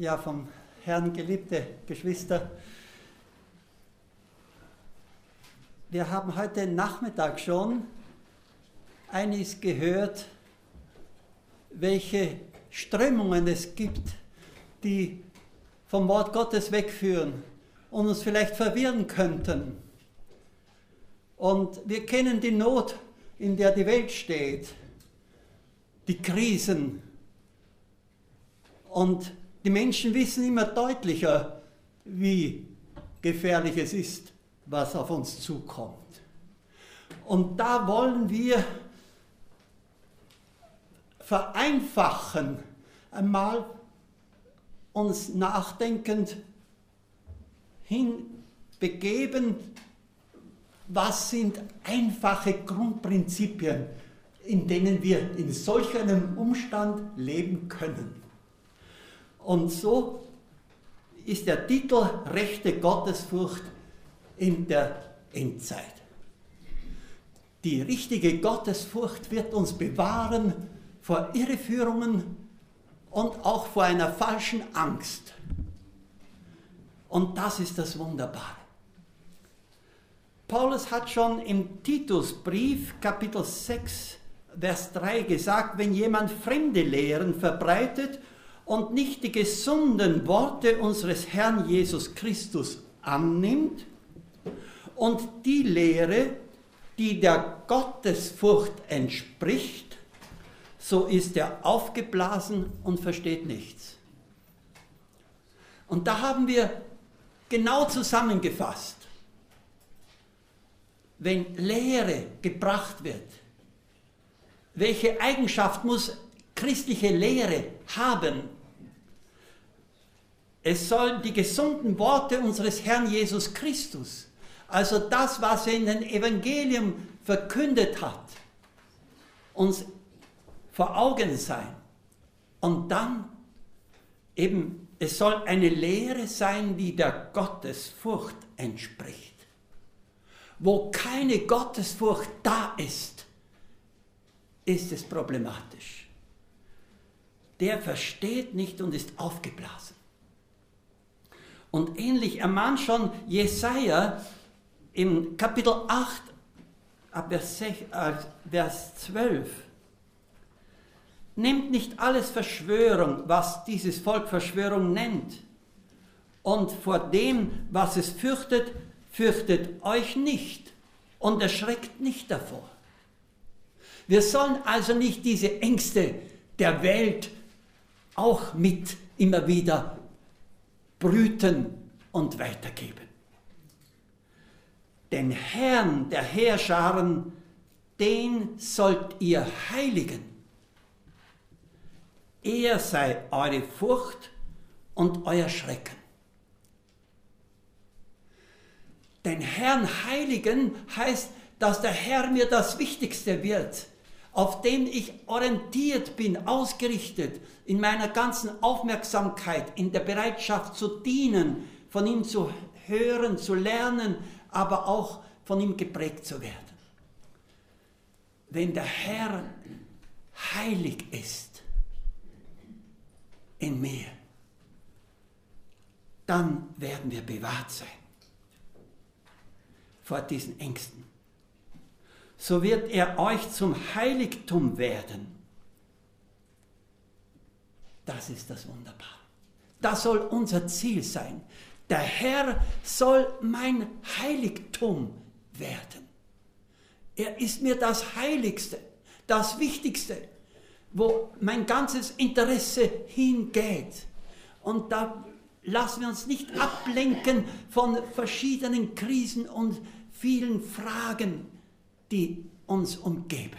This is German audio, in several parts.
Ja, vom Herrn geliebte Geschwister, wir haben heute Nachmittag schon einiges gehört, welche Strömungen es gibt, die vom Wort Gottes wegführen und uns vielleicht verwirren könnten. Und wir kennen die Not, in der die Welt steht, die Krisen. Und die Menschen wissen immer deutlicher, wie gefährlich es ist, was auf uns zukommt. Und da wollen wir vereinfachen, einmal uns nachdenkend hinbegeben, was sind einfache Grundprinzipien, in denen wir in solch einem Umstand leben können. Und so ist der Titel Rechte Gottesfurcht in der Endzeit. Die richtige Gottesfurcht wird uns bewahren vor Irreführungen und auch vor einer falschen Angst. Und das ist das Wunderbare. Paulus hat schon im Titusbrief, Kapitel 6, Vers 3 gesagt, wenn jemand fremde Lehren verbreitet und nicht die gesunden Worte unseres Herrn Jesus Christus annimmt und die Lehre, die der Gottesfurcht entspricht, so ist er aufgeblasen und versteht nichts. Und da haben wir genau zusammengefasst, wenn Lehre gebracht wird, welche Eigenschaft muss christliche Lehre haben? Es sollen die gesunden Worte unseres Herrn Jesus Christus, also das, was er in den Evangelium verkündet hat, uns vor Augen sein. Und dann eben, es soll eine Lehre sein, die der Gottesfurcht entspricht. Wo keine Gottesfurcht da ist, ist es problematisch. Der versteht nicht und ist aufgeblasen. Und ähnlich ermahnt schon Jesaja im Kapitel 8, ab Vers 12. Nehmt nicht alles Verschwörung, was dieses Volk Verschwörung nennt. Und vor dem, was es fürchtet, fürchtet euch nicht und erschreckt nicht davor. Wir sollen also nicht diese Ängste der Welt auch mit immer wieder brüten und weitergeben. Den Herrn der Heerscharen, den sollt ihr heiligen. Er sei eure Furcht und euer Schrecken. Den Herrn heiligen heißt, dass der Herr mir das Wichtigste wird, auf den ich orientiert bin, ausgerichtet, in meiner ganzen Aufmerksamkeit, in der Bereitschaft zu dienen, von ihm zu hören, zu lernen, aber auch von ihm geprägt zu werden. Wenn der Herr heilig ist in mir, dann werden wir bewahrt sein vor diesen Ängsten. So wird er euch zum Heiligtum werden. Das ist das Wunderbare. Das soll unser Ziel sein. Der Herr soll mein Heiligtum werden. Er ist mir das Heiligste, das Wichtigste, wo mein ganzes Interesse hingeht. Und da lassen wir uns nicht ablenken von verschiedenen Krisen und vielen Fragen, die uns umgeben.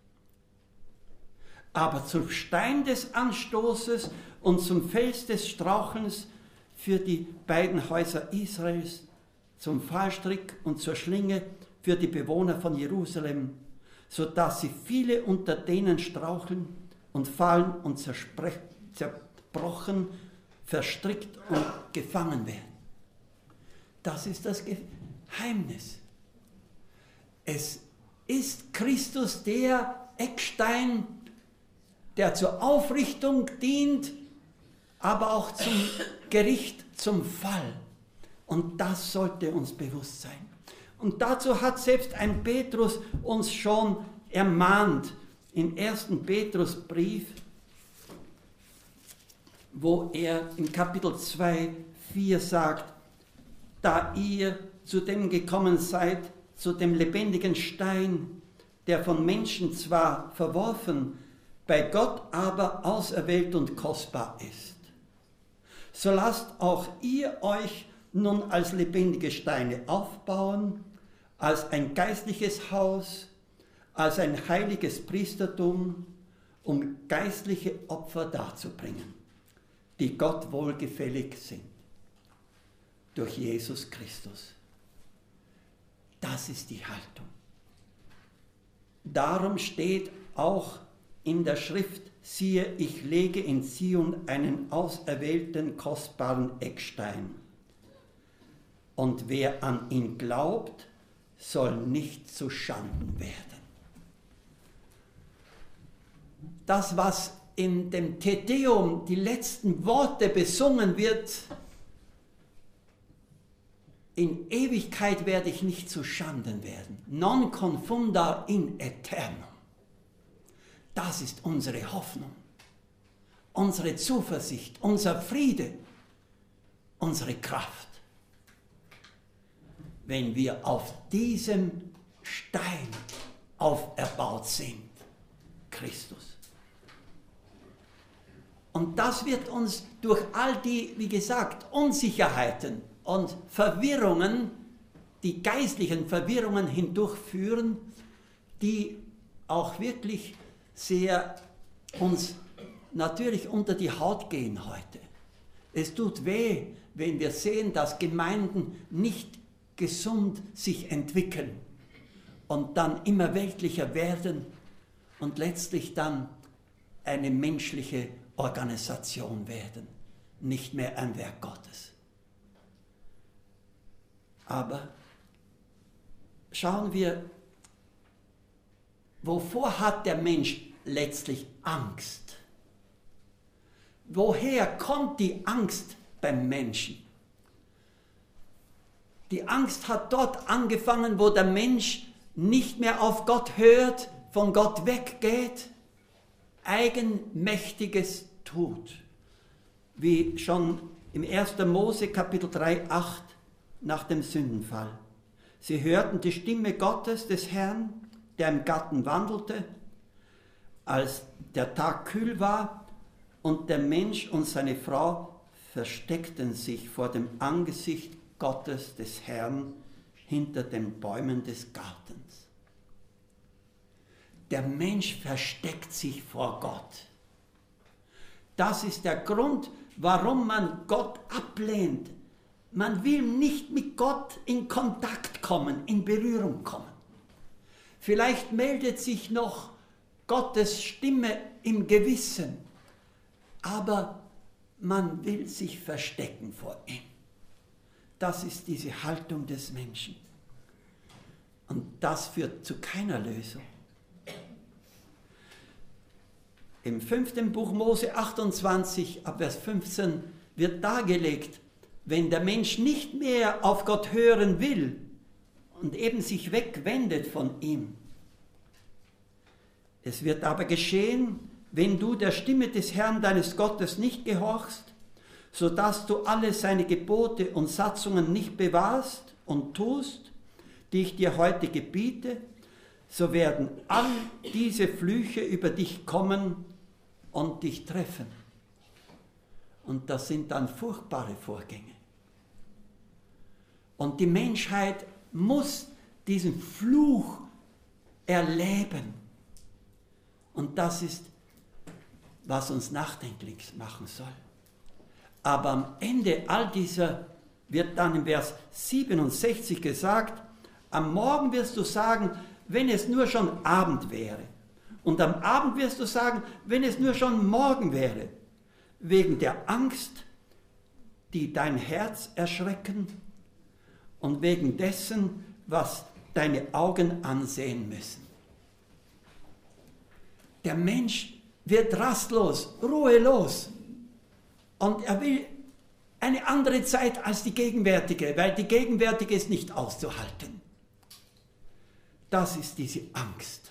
Aber zum Stein des Anstoßes und zum Fels des Strauchelns für die beiden Häuser Israels, zum Fallstrick und zur Schlinge für die Bewohner von Jerusalem, sodass sie viele unter denen straucheln und fallen und zerbrochen, verstrickt und gefangen werden. Das ist das Geheimnis. Es ist Christus der Eckstein, der zur Aufrichtung dient, aber auch zum Gericht, zum Fall. Und das sollte uns bewusst sein. Und dazu hat selbst ein Petrus uns schon ermahnt, im 1. Petrusbrief, wo er im Kapitel 2, 4 sagt, da ihr zu dem gekommen seid, zu dem lebendigen Stein, der von Menschen zwar verworfen, bei Gott aber auserwählt und kostbar ist. So lasst auch ihr euch nun als lebendige Steine aufbauen, als ein geistliches Haus, als ein heiliges Priestertum, um geistliche Opfer darzubringen, die Gott wohlgefällig sind, durch Jesus Christus. Das ist die Haltung. Darum steht auch in der Schrift, siehe, ich lege in Zion einen auserwählten, kostbaren Eckstein. Und wer an ihn glaubt, soll nicht zu Schanden werden. Das, was in dem Te Deum, die letzten Worte besungen wird, in Ewigkeit werde ich nicht zu Schanden werden. Non confunda in aeternum. Das ist unsere Hoffnung, unsere Zuversicht, unser Friede, unsere Kraft. Wenn wir auf diesem Stein auferbaut sind, Christus. Und das wird uns durch all die, wie gesagt, Unsicherheiten und Verwirrungen, die geistlichen Verwirrungen hindurchführen, die auch wirklich sehr uns natürlich unter die Haut gehen heute. Es tut weh, wenn wir sehen, dass Gemeinden nicht gesund sich entwickeln und dann immer weltlicher werden und letztlich dann eine menschliche Organisation werden, nicht mehr ein Werk Gottes. Aber schauen wir, wovor hat der Mensch letztlich Angst? Woher kommt die Angst beim Menschen? Die Angst hat dort angefangen, wo der Mensch nicht mehr auf Gott hört, von Gott weggeht, Eigenmächtiges tut. Wie schon im 1. Mose Kapitel 3, 8 nach dem Sündenfall. Sie hörten die Stimme Gottes, des Herrn, der im Garten wandelte, als der Tag kühl war und der Mensch und seine Frau versteckten sich vor dem Angesicht Gottes des Herrn hinter den Bäumen des Gartens. Der Mensch versteckt sich vor Gott. Das ist der Grund, warum man Gott ablehnt. Man will nicht mit Gott in Kontakt kommen, in Berührung kommen. Vielleicht meldet sich noch Gottes Stimme im Gewissen, aber man will sich verstecken vor ihm. Das ist diese Haltung des Menschen. Und das führt zu keiner Lösung. Im 5. Buch Mose 28, ab Vers 15 wird dargelegt, wenn der Mensch nicht mehr auf Gott hören will und eben sich wegwendet von ihm. Es wird aber geschehen, wenn du der Stimme des Herrn deines Gottes nicht gehorchst, so dass du alle seine Gebote und Satzungen nicht bewahrst und tust, die ich dir heute gebiete, so werden all diese Flüche über dich kommen und dich treffen. Und das sind dann furchtbare Vorgänge. Und die Menschheit muss diesen Fluch erleben. Und das ist, was uns nachdenklich machen soll. Aber am Ende all dieser wird dann im Vers 67 gesagt, am Morgen wirst du sagen, wenn es nur schon Abend wäre. Und am Abend wirst du sagen, wenn es nur schon Morgen wäre. Wegen der Angst, die dein Herz erschrecken und wegen dessen, was deine Augen ansehen müssen. Der Mensch wird rastlos, ruhelos Und er will eine andere Zeit als die gegenwärtige, weil die gegenwärtige ist nicht auszuhalten. Das ist diese Angst.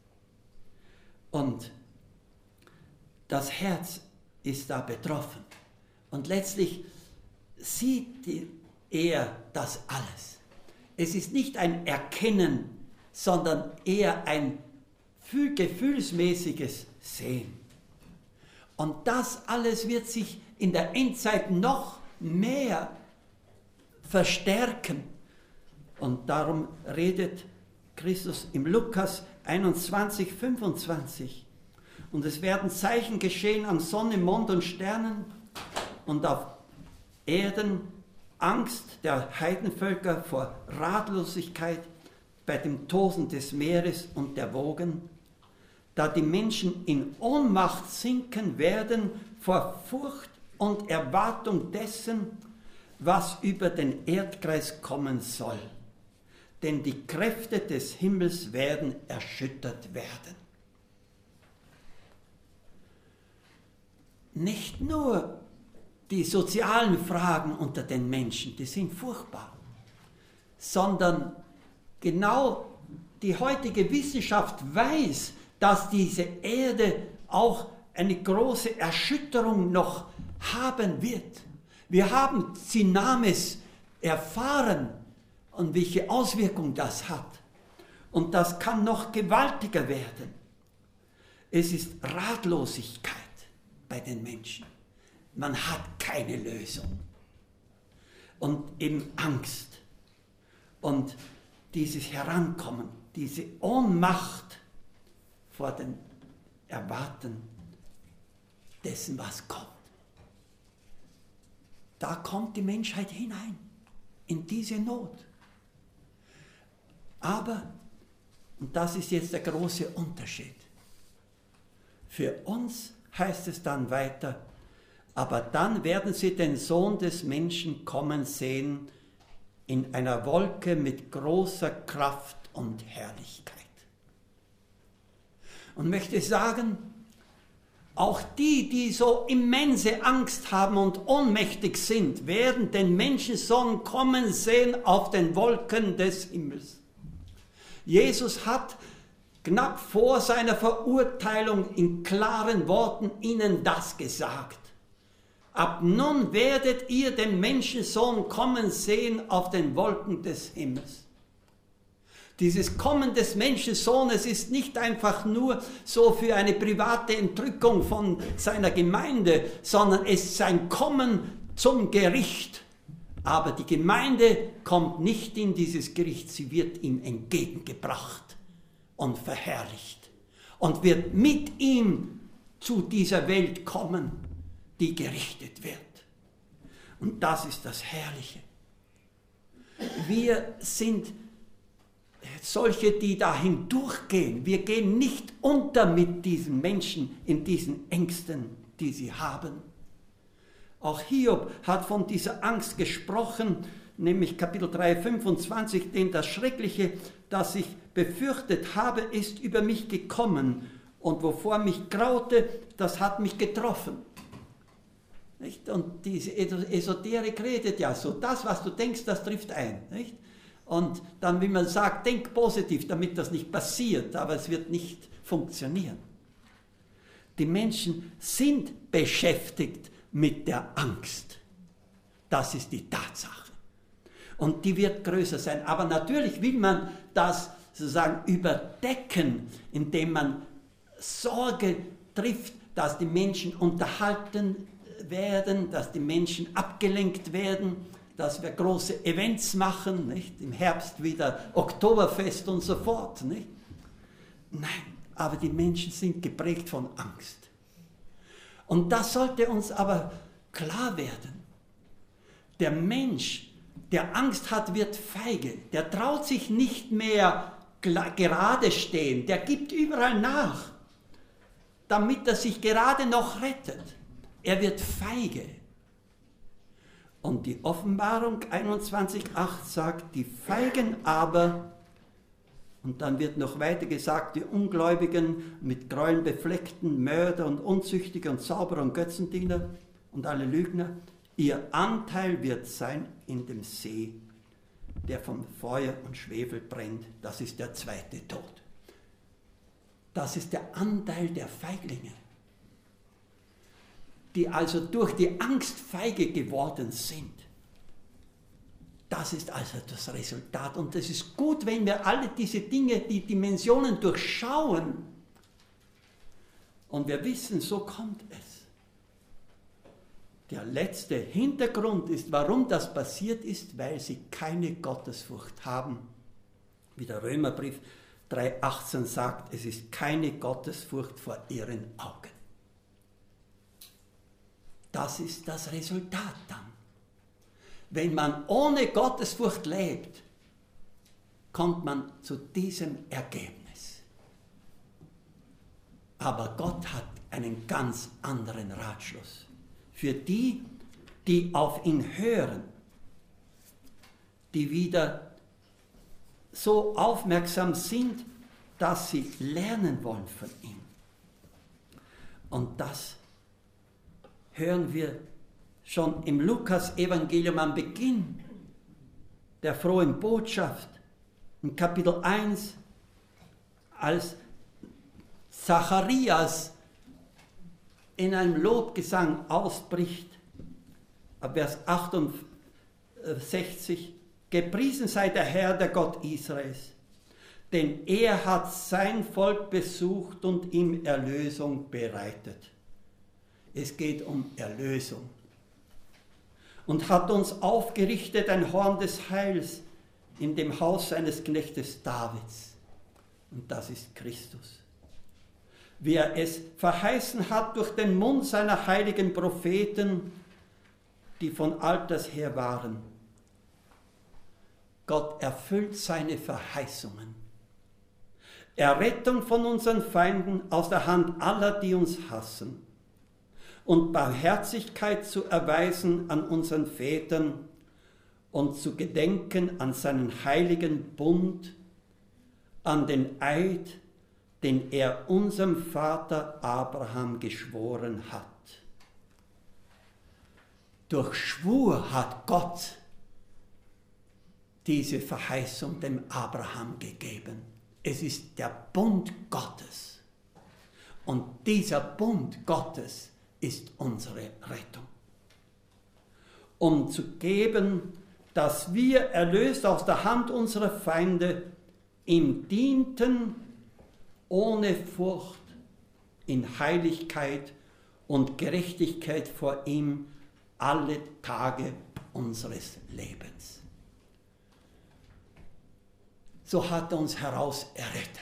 Und das Herz ist da betroffen. Und letztlich sieht er das alles. Es ist nicht ein Erkennen, sondern eher ein gefühlsmäßiges Sehen. Und das alles wird sich in der Endzeit noch mehr verstärken. Und darum redet Christus im Lukas 21, 25. Und es werden Zeichen geschehen an Sonne, Mond und Sternen und auf Erden Angst der Heidenvölker vor Ratlosigkeit bei dem Tosen des Meeres und der Wogen, da die Menschen in Ohnmacht sinken werden vor Furcht und Erwartung dessen, was über den Erdkreis kommen soll. Denn die Kräfte des Himmels werden erschüttert werden. Nicht nur die sozialen Fragen unter den Menschen, die sind furchtbar, sondern genau die heutige Wissenschaft weiß, dass diese Erde auch eine große Erschütterung noch haben wird. Wir haben Tsunamis erfahren und welche Auswirkung das hat. Und das kann noch gewaltiger werden. Es ist Ratlosigkeit bei den Menschen. Man hat keine Lösung. Und eben Angst. Und dieses Herankommen, diese Ohnmacht vor dem Erwarten dessen, was kommt. Da kommt die Menschheit hinein, in diese Not. Aber, und das ist jetzt der große Unterschied, für uns heißt es dann weiter, aber dann werden sie den Sohn des Menschen kommen sehen in einer Wolke mit großer Kraft und Herrlichkeit. Und möchte sagen, auch die, die so immense Angst haben und ohnmächtig sind, werden den Menschensohn kommen sehen auf den Wolken des Himmels. Jesus hat knapp vor seiner Verurteilung in klaren Worten ihnen das gesagt. Ab nun werdet ihr den Menschensohn kommen sehen auf den Wolken des Himmels. Dieses Kommen des Menschensohnes ist nicht einfach nur so für eine private Entrückung von seiner Gemeinde, sondern es ist ein Kommen zum Gericht. Aber die Gemeinde kommt nicht in dieses Gericht, sie wird ihm entgegengebracht und verherrlicht und wird mit ihm zu dieser Welt kommen, die gerichtet wird. Und das ist das Herrliche. Wir sind solche, die da hindurchgehen. Wir gehen nicht unter mit diesen Menschen in diesen Ängsten, die sie haben. Auch Hiob hat von dieser Angst gesprochen, nämlich Kapitel 3, 25, denn das Schreckliche, das ich befürchtet habe, ist über mich gekommen und wovor mich graute, das hat mich getroffen. Nicht? Und diese Esoterik redet ja so, das, was du denkst, das trifft ein. Nicht? Und dann, wie man sagt, denk positiv, damit das nicht passiert, aber es wird nicht funktionieren. Die Menschen sind beschäftigt mit der Angst. Das ist die Tatsache. Und die wird größer sein. Aber natürlich will man das sozusagen überdecken, indem man Sorge trifft, dass die Menschen unterhalten werden, dass die Menschen abgelenkt werden, dass wir große Events machen, nicht? Im Herbst wieder Oktoberfest und so fort. Nicht? Nein, aber die Menschen sind geprägt von Angst. Und das sollte uns aber klar werden. Der Mensch, der Angst hat, wird feige. Der traut sich nicht mehr gerade stehen. Der gibt überall nach, damit er sich gerade noch rettet. Er wird feige. Und die Offenbarung 21,8 sagt, die Feigen aber, und dann wird noch weiter gesagt, die Ungläubigen, mit Gräueln befleckten, Mörder und Unzüchtige und Zauberer und Götzendiener, und alle Lügner, ihr Anteil wird sein in dem See, der vom Feuer und Schwefel brennt. Das ist der zweite Tod. Das ist der Anteil der Feiglinge, die also durch die Angst feige geworden sind. Das ist also das Resultat. Und es ist gut, wenn wir alle diese Dinge, die Dimensionen durchschauen. Und wir wissen, so kommt es. Der letzte Hintergrund ist, warum das passiert ist, weil sie keine Gottesfurcht haben. Wie der Römerbrief 3,18 sagt, es ist keine Gottesfurcht vor ihren Augen. Das ist das Resultat dann. Wenn man ohne Gottesfurcht lebt, kommt man zu diesem Ergebnis. Aber Gott hat einen ganz anderen Ratschluss. Für die, die auf ihn hören, die wieder so aufmerksam sind, dass sie lernen wollen von ihm. Und das hören wir schon im Lukas-Evangelium am Beginn der frohen Botschaft, in Kapitel 1, als Zacharias in einem Lobgesang ausbricht, ab Vers 68, gepriesen sei der Herr, der Gott Israels, denn er hat sein Volk besucht und ihm Erlösung bereitet. Es geht um Erlösung. Und hat uns aufgerichtet ein Horn des Heils in dem Haus seines Knechtes Davids. Und das ist Christus. Wie er es verheißen hat durch den Mund seiner heiligen Propheten, die von alters her waren. Gott erfüllt seine Verheißungen. Errettung von unseren Feinden aus der Hand aller, die uns hassen. Und Barmherzigkeit zu erweisen an unseren Vätern und zu gedenken an seinen heiligen Bund, an den Eid, den er unserem Vater Abraham geschworen hat. Durch Schwur hat Gott diese Verheißung dem Abraham gegeben. Es ist der Bund Gottes. Und dieser Bund Gottes ist unsere Rettung. Um zu geben, dass wir, erlöst aus der Hand unserer Feinde, ihm dienten, ohne Furcht, in Heiligkeit und Gerechtigkeit vor ihm alle Tage unseres Lebens. So hat er uns heraus errettet.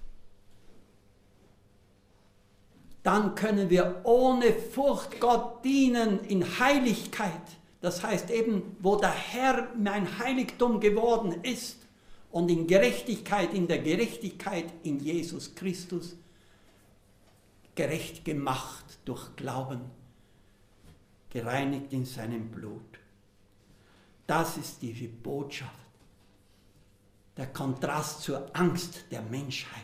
Dann können wir ohne Furcht Gott dienen in Heiligkeit. Das heißt eben, wo der Herr mein Heiligtum geworden ist und in Gerechtigkeit, in der Gerechtigkeit in Jesus Christus, gerecht gemacht durch Glauben, gereinigt in seinem Blut. Das ist diese Botschaft. Der Kontrast zur Angst der Menschheit.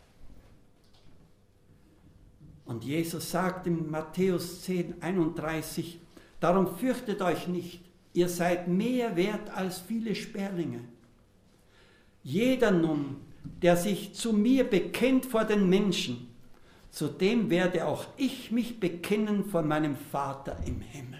Und Jesus sagt in Matthäus 10,31, darum fürchtet euch nicht, ihr seid mehr wert als viele Sperlinge. Jeder nun, der sich zu mir bekennt vor den Menschen, zu dem werde auch ich mich bekennen vor meinem Vater im Himmel.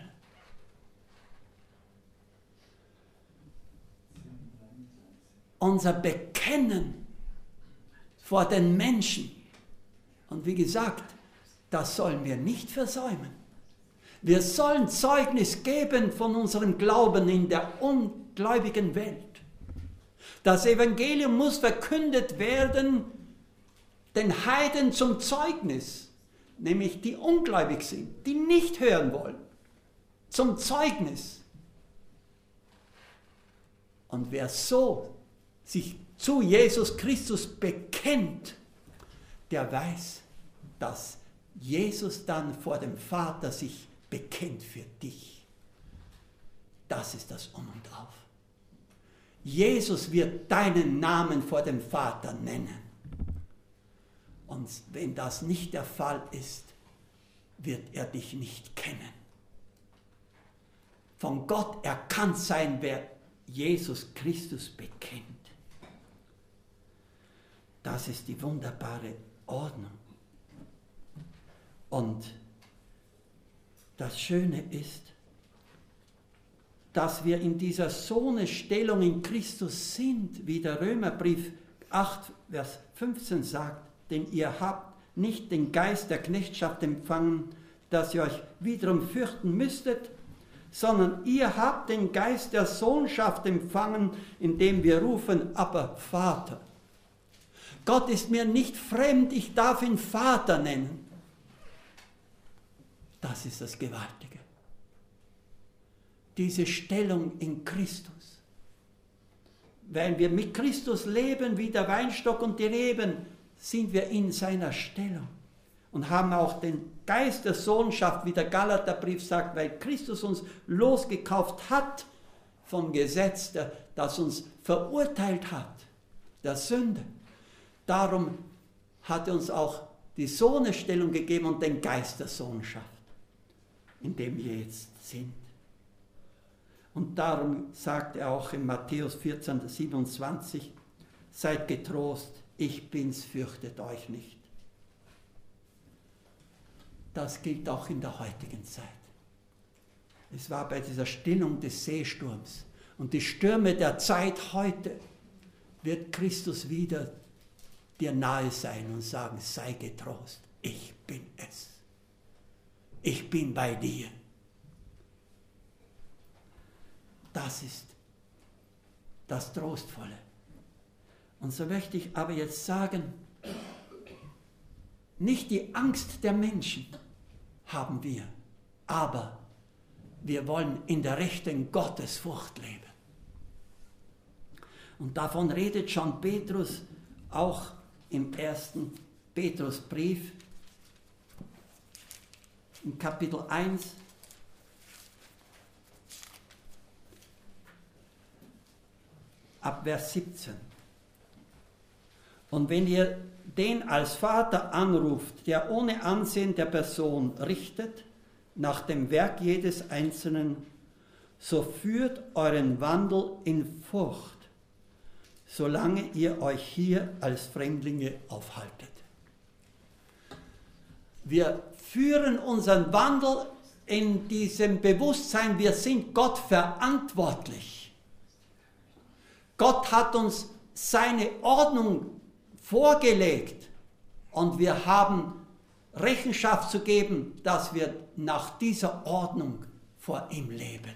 Unser Bekennen vor den Menschen. Und wie gesagt, das sollen wir nicht versäumen. Wir sollen Zeugnis geben von unserem Glauben in der ungläubigen Welt. Das Evangelium muss verkündet werden, den Heiden zum Zeugnis, nämlich die ungläubig sind, die nicht hören wollen, zum Zeugnis. Und wer so sich zu Jesus Christus bekennt, der weiß, dass Jesus dann vor dem Vater sich bekennt für dich. Das ist das Um und Auf. Jesus wird deinen Namen vor dem Vater nennen. Und wenn das nicht der Fall ist, wird er dich nicht kennen. von Gott erkannt sein, wer Jesus Christus bekennt. Das ist die wunderbare Ordnung. Und das Schöne ist, dass wir in dieser Sohnesstellung in Christus sind, wie der Römerbrief 8, Vers 15 sagt, denn ihr habt nicht den Geist der Knechtschaft empfangen, dass ihr euch wiederum fürchten müsstet, sondern ihr habt den Geist der Sohnschaft empfangen, indem wir rufen, aber Vater. Gott ist mir nicht fremd, ich darf ihn Vater nennen. Das ist das Gewaltige. Diese Stellung in Christus. Weil wir mit Christus leben wie der Weinstock und die Reben, sind wir in seiner Stellung und haben auch den Geist der Sohnschaft, wie der Galaterbrief sagt, weil Christus uns losgekauft hat vom Gesetz, das uns verurteilt hat, der Sünde. Darum hat er uns auch die Sohnesstellung gegeben und den Geist der Sohnschaft, in dem wir jetzt sind. Und darum sagt er auch in Matthäus 14, 27, seid getrost, ich bin's, fürchtet euch nicht. Das gilt auch in der heutigen Zeit. Es war bei dieser Stillung des Seesturms und die Stürme der Zeit heute wird Christus wieder dir nahe sein und sagen, sei getrost, ich bin es. Ich bin bei dir. Das ist das Trostvolle. Und so möchte ich aber jetzt sagen, nicht die Angst der Menschen haben wir, aber wir wollen in der rechten Gottesfurcht leben. Und davon redet schon Petrus auch im 1. Petrusbrief, in Kapitel 1, ab Vers 17. Und wenn ihr den als Vater anruft, der ohne Ansehen der Person richtet, nach dem Werk jedes Einzelnen, so führt euren Wandel in Furcht, solange ihr euch hier als Fremdlinge aufhaltet. Wir führen unseren Wandel in diesem Bewusstsein, wir sind Gott verantwortlich. Gott hat uns seine Ordnung vorgelegt und wir haben Rechenschaft zu geben, dass wir nach dieser Ordnung vor ihm leben.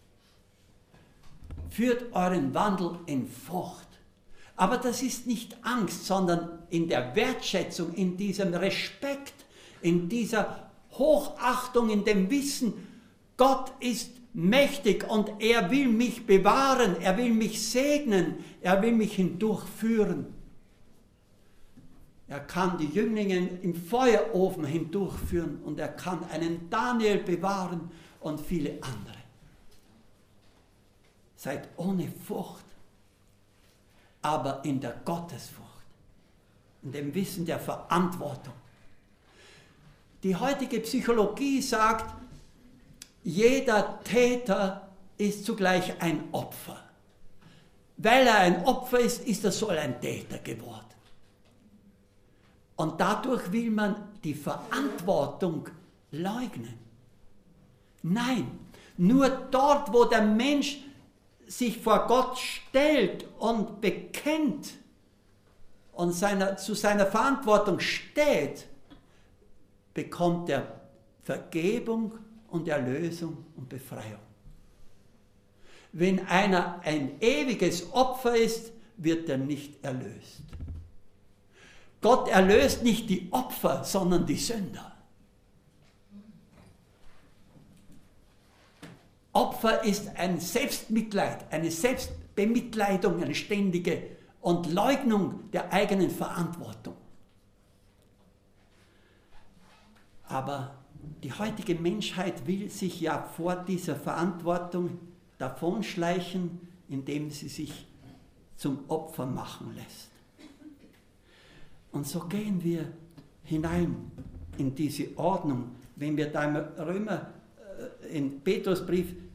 Führt euren Wandel in Furcht. Aber das ist nicht Angst, sondern in der Wertschätzung, in diesem Respekt, in dieser Hochachtung, in dem Wissen, Gott ist mächtig und er will mich bewahren, er will mich segnen, er will mich hindurchführen. Er kann die Jünglinge im Feuerofen hindurchführen und er kann einen Daniel bewahren und viele andere. Seid ohne Furcht, aber in der Gottesfurcht, in dem Wissen der Verantwortung. Die heutige Psychologie sagt, jeder Täter ist zugleich ein Opfer. Weil er ein Opfer ist, ist er so ein Täter geworden. Und dadurch will man die Verantwortung leugnen. Nein, nur dort, wo der Mensch sich vor Gott stellt und bekennt und zu seiner Verantwortung steht, bekommt er Vergebung und Erlösung und Befreiung. Wenn einer ein ewiges Opfer ist, wird er nicht erlöst. Gott erlöst nicht die Opfer, sondern die Sünder. Opfer ist ein Selbstmitleid, eine Selbstbemitleidung, eine ständige und Leugnung der eigenen Verantwortung. Aber die heutige Menschheit will sich ja vor dieser Verantwortung davonschleichen, indem sie sich zum Opfer machen lässt. Und so gehen wir hinein in diese Ordnung. Wenn wir da im Petrusbrief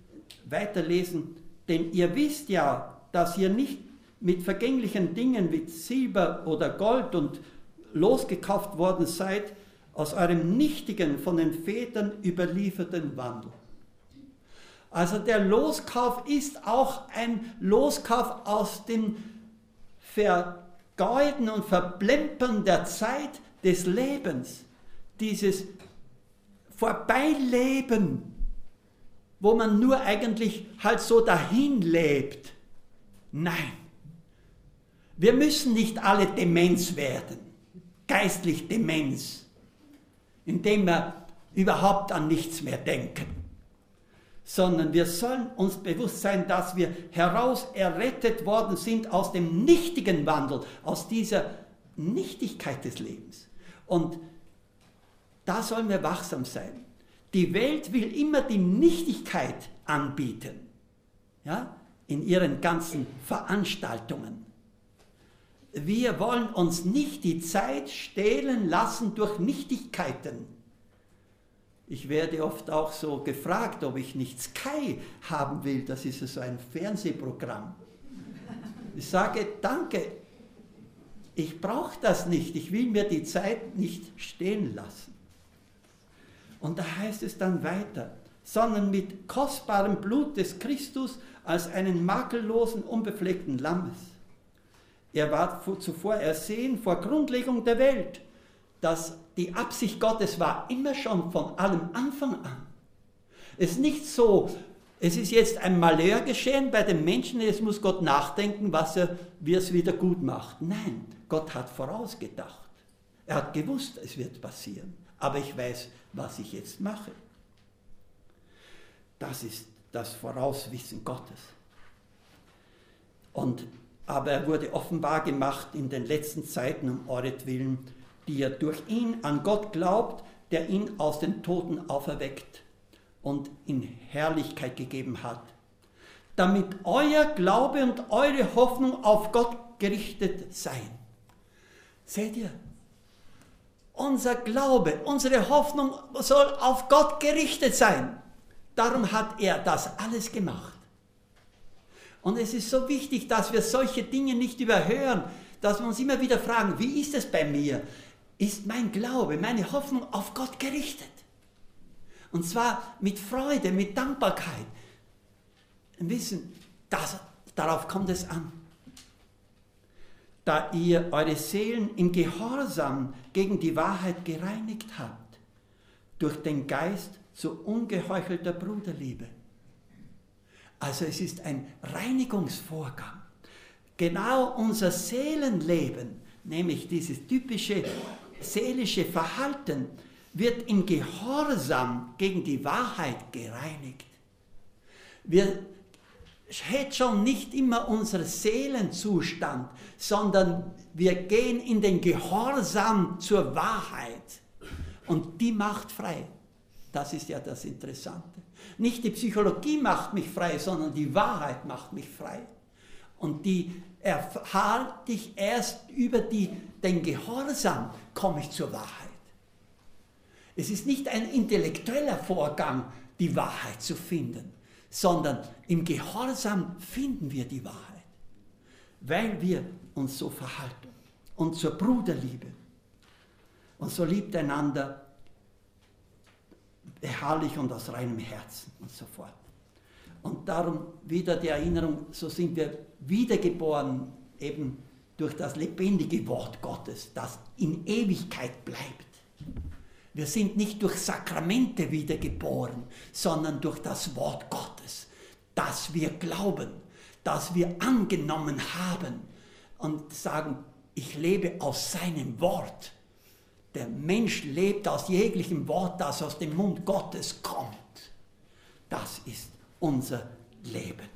weiterlesen, denn ihr wisst ja, dass ihr nicht mit vergänglichen Dingen wie Silber oder Gold und losgekauft worden seid aus eurem nichtigen, von den Vätern überlieferten Wandel. Also der Loskauf ist auch ein Loskauf aus dem Vergeuden und Verplempern der Zeit des Lebens, dieses Vorbeileben, wo man nur eigentlich halt so dahin lebt. Nein, wir müssen nicht alle Demenz werden, geistlich Demenz, indem wir überhaupt an nichts mehr denken, sondern wir sollen uns bewusst sein, dass wir heraus errettet worden sind aus dem nichtigen Wandel, aus dieser Nichtigkeit des Lebens. Und da sollen wir wachsam sein. Die Welt will immer die Nichtigkeit anbieten, ja, in ihren ganzen Veranstaltungen. Wir wollen uns nicht die Zeit stehlen lassen durch Nichtigkeiten. Ich werde oft auch so gefragt, ob ich nicht Sky haben will. Das ist so ein Fernsehprogramm. Ich sage, danke, ich brauche das nicht. Ich will mir die Zeit nicht stehlen lassen. Und da heißt es dann weiter, sondern mit kostbarem Blut des Christus als einen makellosen, unbefleckten Lammes. Er war zuvor ersehen vor Grundlegung der Welt, dass die Absicht Gottes war immer schon von allem Anfang an. Es ist nicht so, es ist jetzt ein Malheur geschehen bei den Menschen, jetzt muss Gott nachdenken, wie er es wieder gut macht. Nein, Gott hat vorausgedacht. Er hat gewusst, es wird passieren. Aber ich weiß, was ich jetzt mache. Das ist das Vorauswissen Gottes. Aber er wurde offenbar gemacht in den letzten Zeiten um euretwillen, die ihr durch ihn an Gott glaubt, der ihn aus den Toten auferweckt und in Herrlichkeit gegeben hat, damit euer Glaube und eure Hoffnung auf Gott gerichtet seien. Seht ihr? Unser Glaube, unsere Hoffnung soll auf Gott gerichtet sein. Darum hat er das alles gemacht. Und es ist so wichtig, dass wir solche Dinge nicht überhören, dass wir uns immer wieder fragen, wie ist es bei mir? Ist mein Glaube, meine Hoffnung auf Gott gerichtet? Und zwar mit Freude, mit Dankbarkeit. Und wissen, darauf kommt es an. Da ihr eure Seelen im Gehorsam gegen die Wahrheit gereinigt habt, durch den Geist zu ungeheuchelter Bruderliebe. Also es ist ein Reinigungsvorgang. Genau unser Seelenleben, nämlich dieses typische seelische Verhalten, wird im Gehorsam gegen die Wahrheit gereinigt. Wir hätten schon nicht immer unseren Seelenzustand, sondern wir gehen in den Gehorsam zur Wahrheit. Und die macht frei. Das ist ja das Interessante. Nicht die Psychologie macht mich frei, sondern die Wahrheit macht mich frei. Und die erfahre ich erst über den Gehorsam, komme ich zur Wahrheit. Es ist nicht ein intellektueller Vorgang, die Wahrheit zu finden, sondern im Gehorsam finden wir die Wahrheit, weil wir uns so verhalten und zur Bruderliebe. Und so liebt einander beharrlich und aus reinem Herzen und so fort. Und darum wieder die Erinnerung, so sind wir wiedergeboren, eben durch das lebendige Wort Gottes, das in Ewigkeit bleibt. Wir sind nicht durch Sakramente wiedergeboren, sondern durch das Wort Gottes, das wir glauben, das wir angenommen haben und sagen, ich lebe aus seinem Wort. Der Mensch lebt aus jeglichem Wort, das aus dem Mund Gottes kommt. Das ist unser Leben.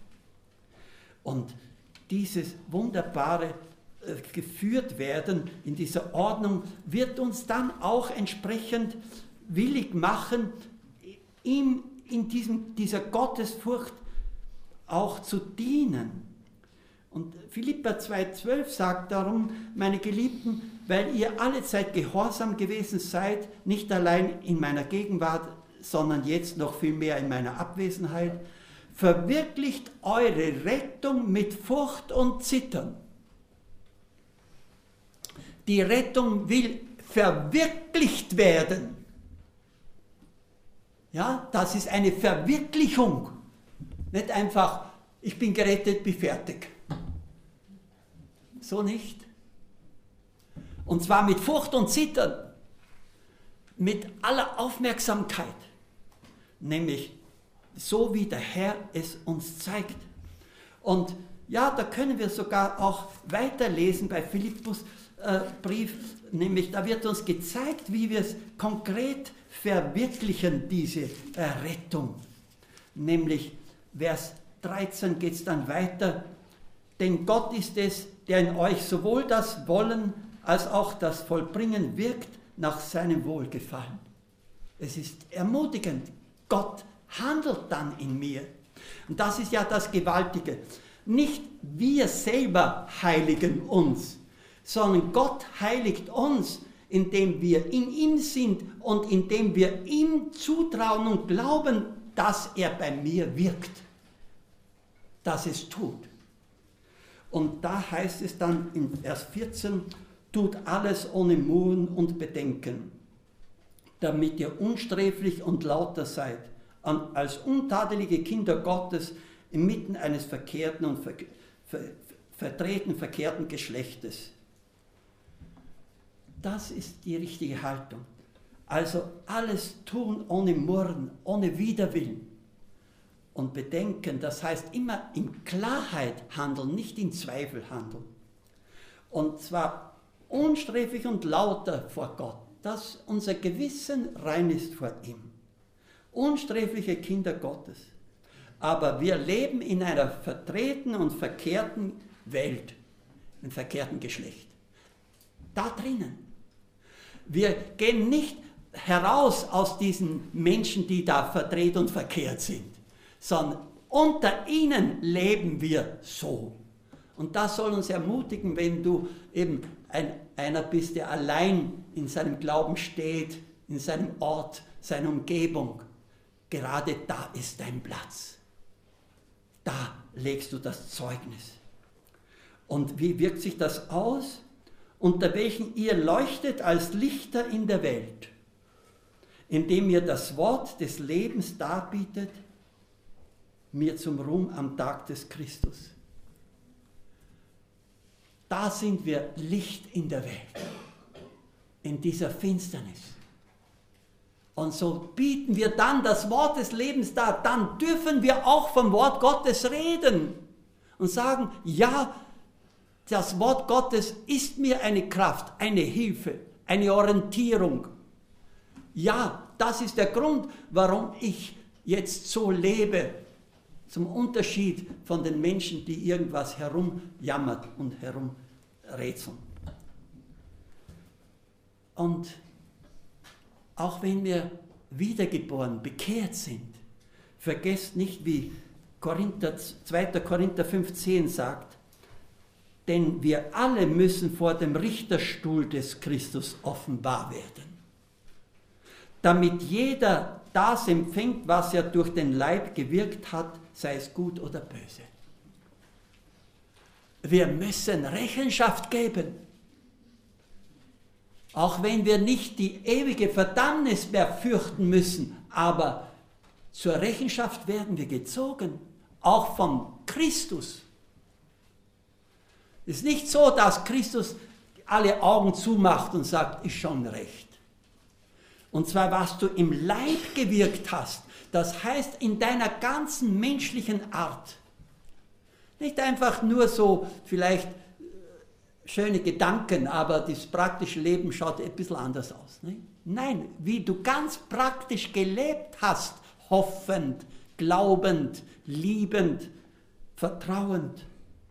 Und dieses wunderbare geführt werden in dieser Ordnung wird uns dann auch entsprechend willig machen, ihm in dieser Gottesfurcht auch zu dienen. Und Philipper 2,12 sagt darum, meine Geliebten, weil ihr alle Zeit gehorsam gewesen seid, nicht allein in meiner Gegenwart, sondern jetzt noch viel mehr in meiner Abwesenheit, verwirklicht eure Rettung mit Furcht und Zittern. Die Rettung will verwirklicht werden. Ja, das ist eine Verwirklichung. Nicht einfach, ich bin gerettet, bin fertig. So nicht. Und zwar mit Furcht und Zittern. Mit aller Aufmerksamkeit. Nämlich so, wie der Herr es uns zeigt. Und ja, da können wir sogar auch weiterlesen bei Philippus Brief, nämlich da wird uns gezeigt, wie wir es konkret verwirklichen, diese Rettung. Nämlich Vers 13 geht es dann weiter. Denn Gott ist es, der in euch sowohl das Wollen als auch das Vollbringen wirkt nach seinem Wohlgefallen. Es ist ermutigend. Gott handelt dann in mir. Und das ist ja das Gewaltige. Nicht wir selber heiligen uns, sondern Gott heiligt uns, indem wir in ihm sind und indem wir ihm zutrauen und glauben, dass er bei mir wirkt, dass es tut. Und da heißt es dann in Vers 14, tut alles ohne Murren und Bedenken, damit ihr unsträflich und lauter seid, als untadelige Kinder Gottes inmitten eines verkehrten und verkehrten Geschlechtes. Das ist die richtige Haltung. Also alles tun ohne Murren, ohne Widerwillen. Und bedenken, das heißt immer in Klarheit handeln, nicht in Zweifel handeln. Und zwar unsträflich und lauter vor Gott, dass unser Gewissen rein ist vor ihm. Unsträfliche Kinder Gottes. Aber wir leben in einer verdrehten und verkehrten Welt, im verkehrten Geschlecht. Da drinnen. Wir gehen nicht heraus aus diesen Menschen, die da verdreht und verkehrt sind, sondern unter ihnen leben wir so. Und das soll uns ermutigen, wenn du eben einer bist, der allein in seinem Glauben steht, in seinem Ort, seiner Umgebung. Gerade da ist dein Platz. Da legst du das Zeugnis. Und wie wirkt sich das aus? Unter welchen ihr leuchtet als Lichter in der Welt, indem ihr das Wort des Lebens darbietet, mir zum Ruhm am Tag des Christus. Da sind wir Licht in der Welt, in dieser Finsternis. Und so bieten wir dann das Wort des Lebens dar. Dann dürfen wir auch vom Wort Gottes reden und sagen, ja, das Wort Gottes ist mir eine Kraft, eine Hilfe, eine Orientierung. Ja, das ist der Grund, warum ich jetzt so lebe, zum Unterschied von den Menschen, die irgendwas herumjammert und herumrätseln. Und auch wenn wir wiedergeboren, bekehrt sind, vergesst nicht, wie 2. Korinther 5,10 sagt, denn wir alle müssen vor dem Richterstuhl des Christus offenbar werden, damit jeder das empfängt, was er durch den Leib gewirkt hat, sei es gut oder böse. Wir müssen Rechenschaft geben. Auch wenn wir nicht die ewige Verdammnis mehr fürchten müssen, aber zur Rechenschaft werden wir gezogen, auch von Christus. Es ist nicht so, dass Christus alle Augen zumacht und sagt, ist schon recht. Und zwar, was du im Leib gewirkt hast, das heißt in deiner ganzen menschlichen Art. Nicht einfach nur so vielleicht schöne Gedanken, aber das praktische Leben schaut ein bisschen anders aus. Ne? Nein, wie du ganz praktisch gelebt hast, hoffend, glaubend, liebend, vertrauend.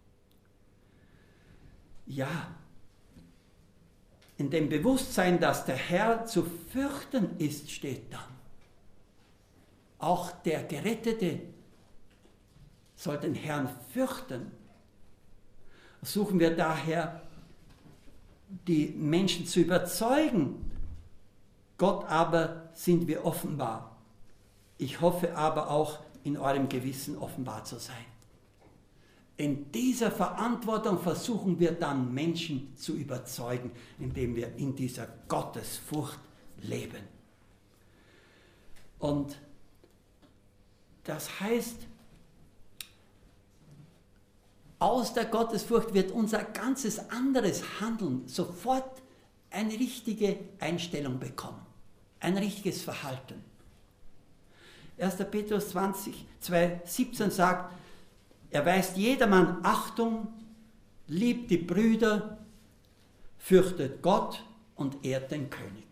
Ja, in dem Bewusstsein, dass der Herr zu fürchten ist, steht dann. Auch der Gerettete soll den Herrn fürchten. Suchen wir daher, die Menschen zu überzeugen. Gott aber sind wir offenbar. Ich hoffe aber auch in eurem Gewissen offenbar zu sein. In dieser Verantwortung versuchen wir dann Menschen zu überzeugen, indem wir in dieser Gottesfurcht leben. Und das heißt, aus der Gottesfurcht wird unser ganzes anderes Handeln sofort eine richtige Einstellung bekommen, ein richtiges Verhalten. 1. Petrus 2,17 sagt, erweist jedermann Achtung, liebt die Brüder, fürchtet Gott und ehrt den König.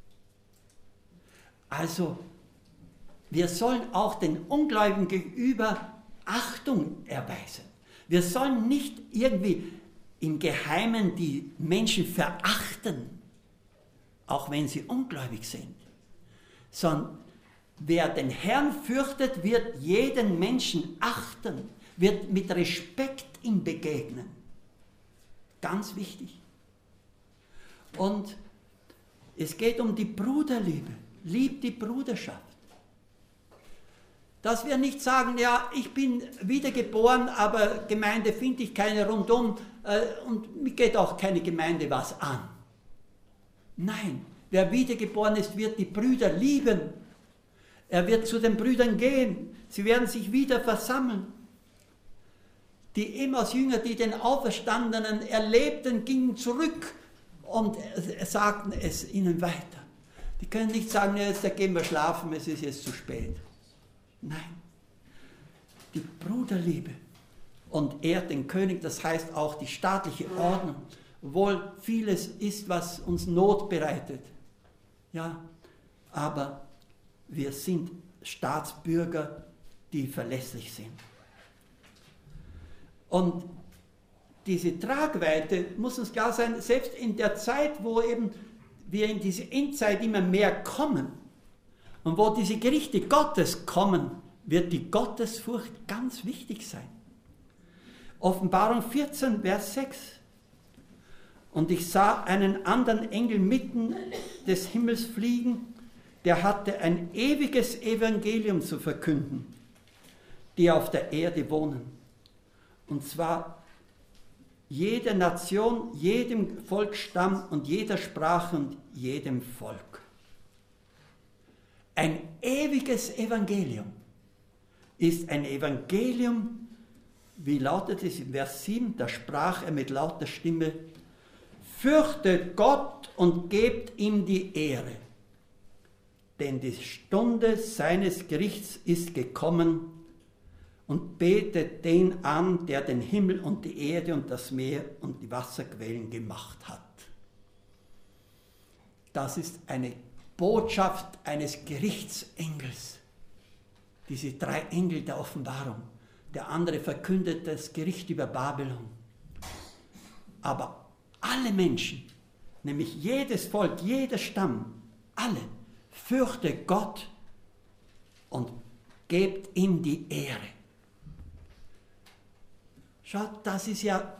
Also, wir sollen auch den Ungläubigen gegenüber Achtung erweisen. Wir sollen nicht irgendwie im Geheimen die Menschen verachten, auch wenn sie ungläubig sind, sondern wer den Herrn fürchtet, wird jeden Menschen achten, wird mit Respekt ihm begegnen. Ganz wichtig. Und es geht um die Bruderliebe. Liebt die Bruderschaft. Dass wir nicht sagen, ja, ich bin wiedergeboren, aber Gemeinde finde ich keine rundum und mir geht auch keine Gemeinde was an. Nein, wer wiedergeboren ist, wird die Brüder lieben. Er wird zu den Brüdern gehen. Sie werden sich wieder versammeln. Die Emmaus-Jünger, die den Auferstandenen erlebten, gingen zurück und sagten es ihnen weiter. Die können nicht sagen, jetzt gehen wir schlafen, es ist jetzt zu spät. Nein, die Bruderliebe und ehrt den König, das heißt auch die staatliche Ordnung, obwohl vieles ist, was uns Not bereitet. Ja, aber wir sind Staatsbürger, die verlässlich sind. Und diese Tragweite muss uns klar sein, selbst in der Zeit, wo eben wir in diese Endzeit immer mehr kommen und wo diese Gerichte Gottes kommen, wird die Gottesfurcht ganz wichtig sein. Offenbarung 14, Vers 6. Und ich sah einen anderen Engel mitten des Himmels fliegen, der hatte ein ewiges Evangelium zu verkünden, die auf der Erde wohnen. Und zwar jeder Nation, jedem Volksstamm und jeder Sprache und jedem Volk. Ein ewiges Evangelium ist ein Evangelium, wie lautet es in Vers 7, da sprach er mit lauter Stimme, fürchtet Gott und gebt ihm die Ehre, denn die Stunde seines Gerichts ist gekommen, und betet den an, der den Himmel und die Erde und das Meer und die Wasserquellen gemacht hat. Das ist eine Botschaft eines Gerichtsengels. Diese 3 Engel der Offenbarung. Der andere verkündet das Gericht über Babylon. Aber alle Menschen, nämlich jedes Volk, jeder Stamm, alle, fürchte Gott und gebt ihm die Ehre. Schaut, das ist ja,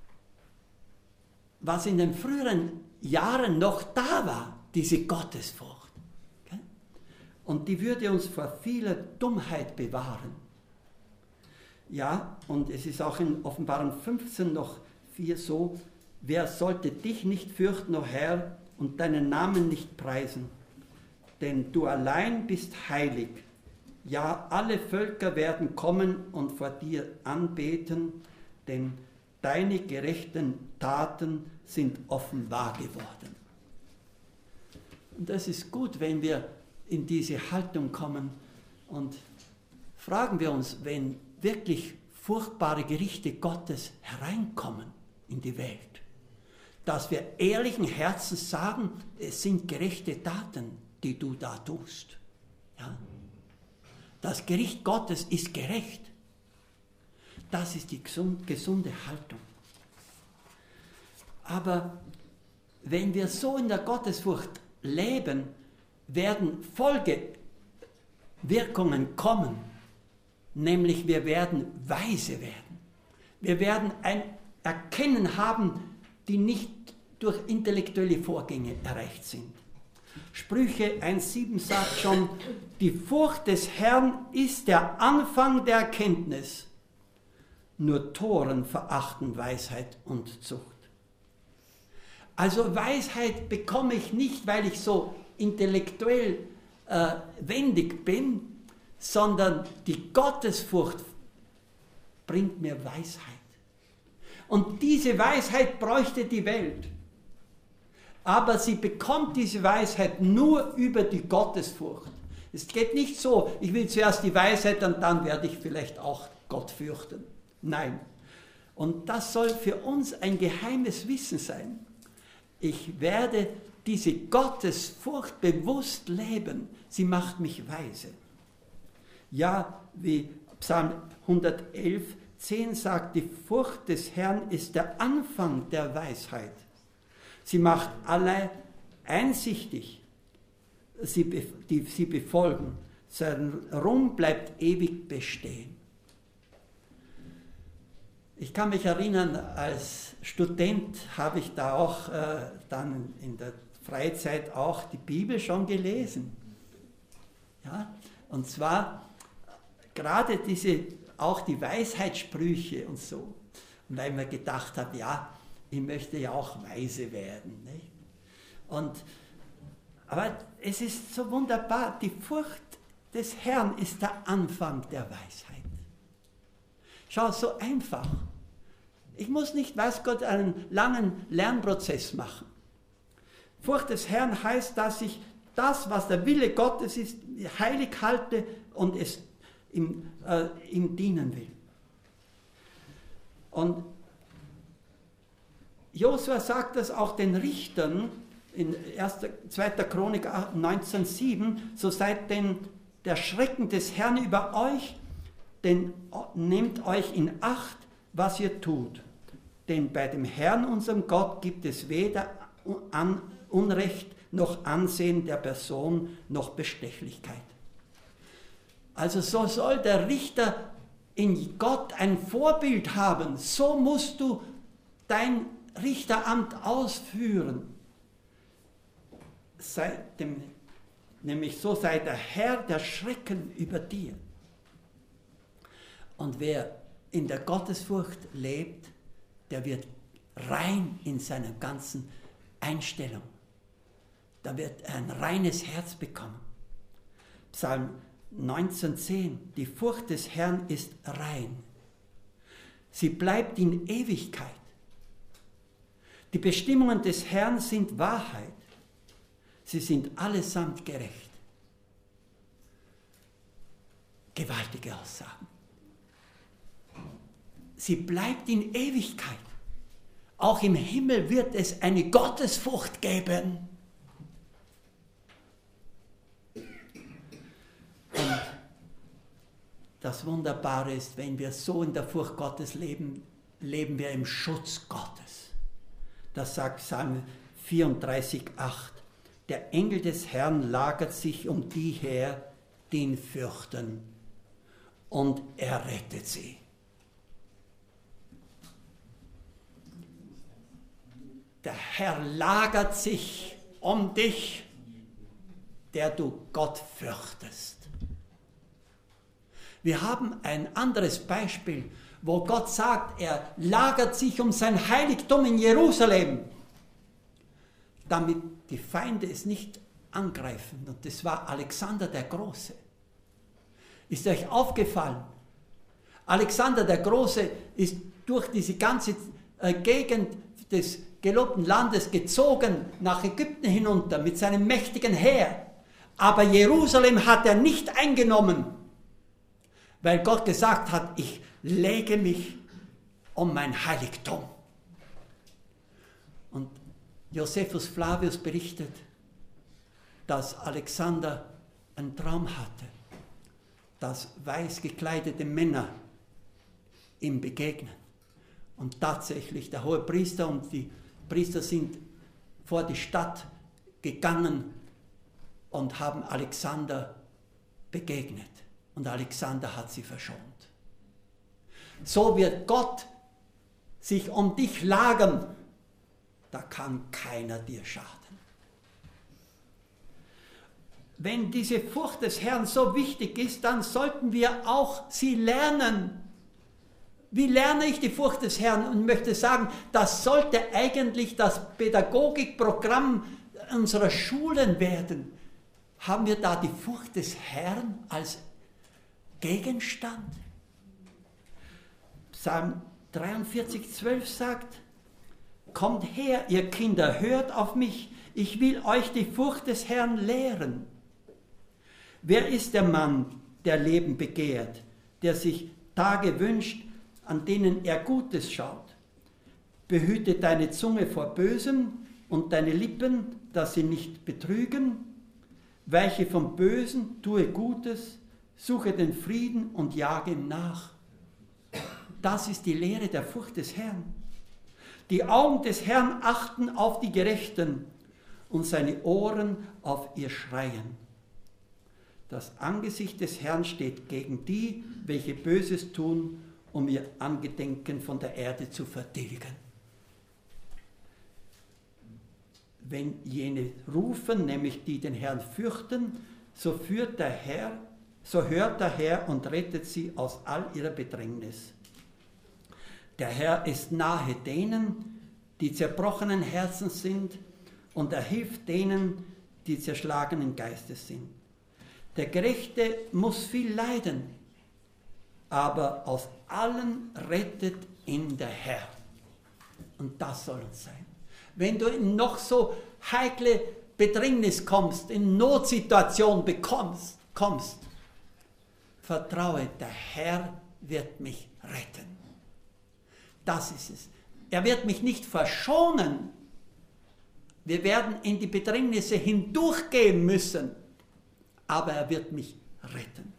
was in den früheren Jahren noch da war, diese Gottesfurcht. Okay? Und die würde uns vor vieler Dummheit bewahren. Ja, und es ist auch in Offenbarung 15 noch 4 so, wer sollte dich nicht fürchten, o Herr, und deinen Namen nicht preisen? Denn du allein bist heilig. Ja, alle Völker werden kommen und vor dir anbeten, denn deine gerechten Taten sind offenbar geworden. Und das ist gut, wenn wir in diese Haltung kommen und fragen wir uns, wenn wirklich furchtbare Gerichte Gottes hereinkommen in die Welt, dass wir ehrlichen Herzens sagen, es sind gerechte Taten, die du da tust. Ja? Das Gericht Gottes ist gerecht. Das ist die gesunde Haltung. Aber wenn wir so in der Gottesfurcht leben, werden Folgewirkungen kommen, nämlich wir werden weise werden. Wir werden ein Erkennen haben, die nicht durch intellektuelle Vorgänge erreicht sind, Sprüche 1,7 sagt schon, die Furcht des Herrn ist der Anfang der Erkenntnis. Nur Toren verachten Weisheit und Zucht. Also Weisheit bekomme ich nicht, weil ich so intellektuell wendig bin, sondern die Gottesfurcht bringt mir Weisheit. Und diese Weisheit bräuchte die Welt. Aber sie bekommt diese Weisheit nur über die Gottesfurcht. Es geht nicht so, ich will zuerst die Weisheit und dann werde ich vielleicht auch Gott fürchten. Nein. Und das soll für uns ein geheimes Wissen sein. Ich werde diese Gottesfurcht bewusst leben. Sie macht mich weise. Ja, wie Psalm 111,10 sagt, die Furcht des Herrn ist der Anfang der Weisheit. Sie macht alle einsichtig, sie befolgen. Sein Ruhm bleibt ewig bestehen. Ich kann mich erinnern, als Student habe ich da auch dann in der Freizeit auch die Bibel schon gelesen. Ja? Und zwar gerade auch die Weisheitssprüche und so. Und weil ich mir gedacht habe, ja, ich möchte ja auch weise werden. Nicht? Aber es ist so wunderbar, die Furcht des Herrn ist der Anfang der Weisheit. Schau, so einfach. Ich muss nicht, weiß Gott, einen langen Lernprozess machen. Furcht des Herrn heißt, dass ich das, was der Wille Gottes ist, heilig halte und es ihm dienen will. Und Josua sagt das auch den Richtern in 2. Chronik 19,7, so seid denn der Schrecken des Herrn über euch, denn nehmt euch in Acht, was ihr tut. Denn bei dem Herrn, unserem Gott, gibt es weder Unrecht noch Ansehen der Person noch Bestechlichkeit. Also so soll der Richter in Gott ein Vorbild haben. So musst du dein Richteramt ausführen. Nämlich so sei der Herr der Schrecken über dir. Und wer in der Gottesfurcht lebt, der wird rein in seiner ganzen Einstellung. Da wird er ein reines Herz bekommen. Psalm 19,10, die Furcht des Herrn ist rein. Sie bleibt in Ewigkeit. Die Bestimmungen des Herrn sind Wahrheit. Sie sind allesamt gerecht. Gewaltige Aussagen. Sie bleibt in Ewigkeit. Auch im Himmel wird es eine Gottesfurcht geben. Und das Wunderbare ist, wenn wir so in der Furcht Gottes leben, leben wir im Schutz Gottes. Das sagt Psalm 34,8. Der Engel des Herrn lagert sich um die her, die ihn fürchten, und er rettet sie. Der Herr lagert sich um dich, der du Gott fürchtest. Wir haben ein anderes Beispiel, wo Gott sagt, er lagert sich um sein Heiligtum in Jerusalem, damit die Feinde es nicht angreifen. Und das war Alexander der Große. Ist euch aufgefallen? Alexander der Große ist durch diese ganze Gegend des gelobten Landes gezogen nach Ägypten hinunter mit seinem mächtigen Heer. Aber Jerusalem hat er nicht eingenommen, weil Gott gesagt hat, ich lege mich um mein Heiligtum. Und Josephus Flavius berichtet, dass Alexander einen Traum hatte, dass weiß gekleidete Männer ihm begegnen. Und tatsächlich der hohe Priester und die Priester sind vor die Stadt gegangen und haben Alexander begegnet. Und Alexander hat sie verschont. So wird Gott sich um dich lagern, da kann keiner dir schaden. wenn diese Furcht des Herrn so wichtig ist, dann sollten wir auch sie lernen. Wie lerne ich die Furcht des Herrn? Und möchte sagen, das sollte eigentlich das Pädagogikprogramm unserer Schulen werden. Haben wir da die Furcht des Herrn als Gegenstand? Psalm 43,12 sagt, kommt her, ihr Kinder, hört auf mich, ich will euch die Furcht des Herrn lehren. Wer ist der Mann, der Leben begehrt, der sich Tage wünscht, an denen er Gutes schaut? Behüte deine Zunge vor Bösem und deine Lippen, dass sie nicht betrügen. Weiche vom Bösen, tue Gutes, suche den Frieden und jage ihm nach. Das ist die Lehre der Furcht des Herrn. Die Augen des Herrn achten auf die Gerechten und seine Ohren auf ihr Schreien. Das Angesicht des Herrn steht gegen die, welche Böses tun, um ihr Angedenken von der Erde zu vertilgen. Wenn jene rufen, nämlich die den Herrn fürchten, so hört der Herr und rettet sie aus all ihrer Bedrängnis. Der Herr ist nahe denen, die zerbrochenen Herzen sind, und er hilft denen, die zerschlagenen Geistes sind. Der Gerechte muss viel leiden, aber aus allen rettet ihn der Herr. Und das soll uns sein. Wenn du in noch so heikle Bedrängnis kommst, in Notsituation kommst, vertraue, der Herr wird mich retten. Das ist es. Er wird mich nicht verschonen. Wir werden in die Bedrängnisse hindurchgehen müssen, aber er wird mich retten.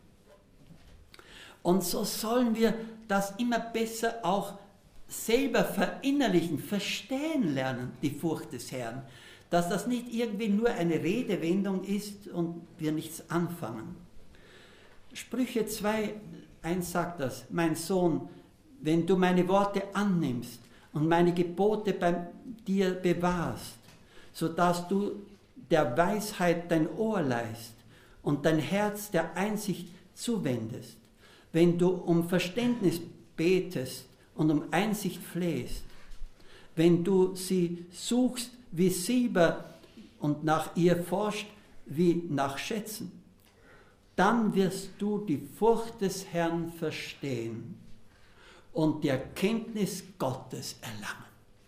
Und so sollen wir das immer besser auch selber verinnerlichen, verstehen lernen, die Furcht des Herrn. Dass das nicht irgendwie nur eine Redewendung ist und wir nichts anfangen. Sprüche 2,1 sagt das, mein Sohn, wenn du meine Worte annimmst und meine Gebote bei dir bewahrst, sodass du der Weisheit dein Ohr leihst und dein Herz der Einsicht zuwendest, wenn du um Verständnis betest und um Einsicht flehst, wenn du sie suchst wie Silber und nach ihr forscht wie nach Schätzen, dann wirst du die Furcht des Herrn verstehen und die Erkenntnis Gottes erlangen.